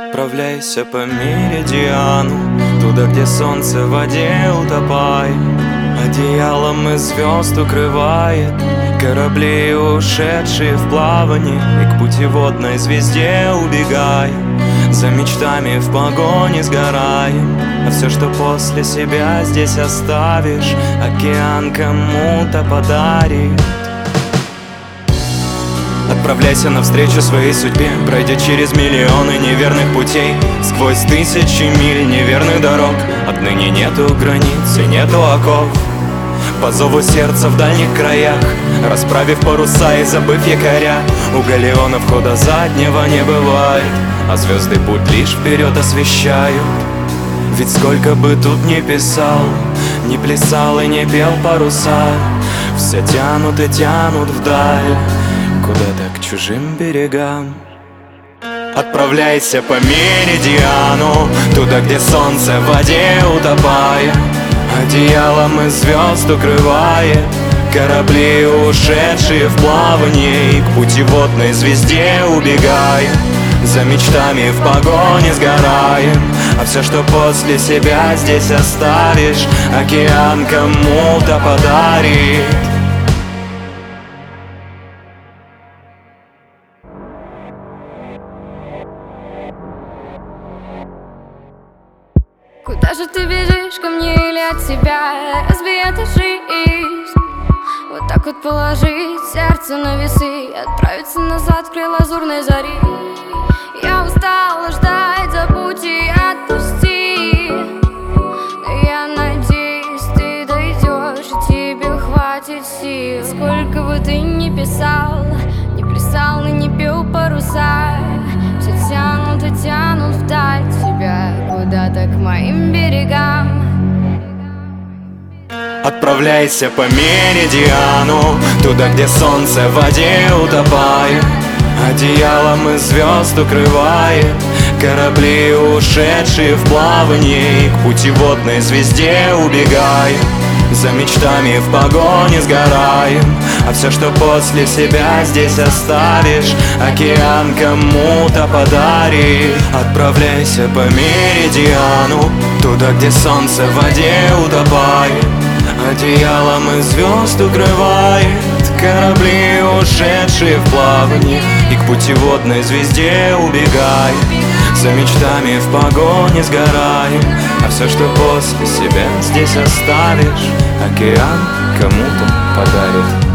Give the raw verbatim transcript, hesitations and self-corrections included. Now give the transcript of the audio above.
Отправляйся по меридиану, туда, где солнце в воде утопает, одеялом из звезд укрывает корабли, ушедшие в плавание, и к путеводной звезде убегаем, за мечтами в погоне сгораем. А все, что после себя здесь оставишь, океан кому-то подарит. Отправляйся навстречу своей судьбе, пройдя через миллионы неверных путей, сквозь тысячи миль неверных дорог. Отныне нету границ и нету оков. По зову сердца в дальних краях, расправив паруса и забыв якоря, у галеонов хода заднего не бывает, а звезды путь лишь вперед освещают. Ведь сколько бы тут ни писал, ни плясал и не пел паруса, все тянут и тянут вдаль, куда-то к чужим берегам. Отправляйся по меридиану, туда, где солнце в воде утопает, одеялом из звезд укрывает корабли, ушедшие в плавание, и к путеводной звезде убегаем, за мечтами в погоне сгораем. А все, что после себя здесь оставишь, океан кому-то подарит. Куда же ты бежишь, ко мне или от себя? Разве это жизнь? Вот так вот положить сердце на весы, отправиться назад к краю лазурной зари. Я устала ждать, забудь и отпусти, но я надеюсь, ты дойдешь, и тебе хватит сил. Сколько бы ты ни писал, не плясал и не пел паруса, все тянут и тянут вдаль тебя, куда-то к моим берегам. Отправляйся по меридиану, туда, где солнце в воде утопает, одеялом из звезд укрывает корабли, ушедшие в плавание, и к путеводной звезде убегаем, за мечтами в погоне сгораем. А все, что после себя здесь оставишь, океан кому-то подарит. Отправляйся по меридиану, туда, где солнце в воде утопает, одеялом из звезд укрывает корабли, ушедшие в плавание, и к путеводной звезде убегаем, за мечтами в погоне сгораем. А все, что после себя здесь оставишь, океан кому-то подарит.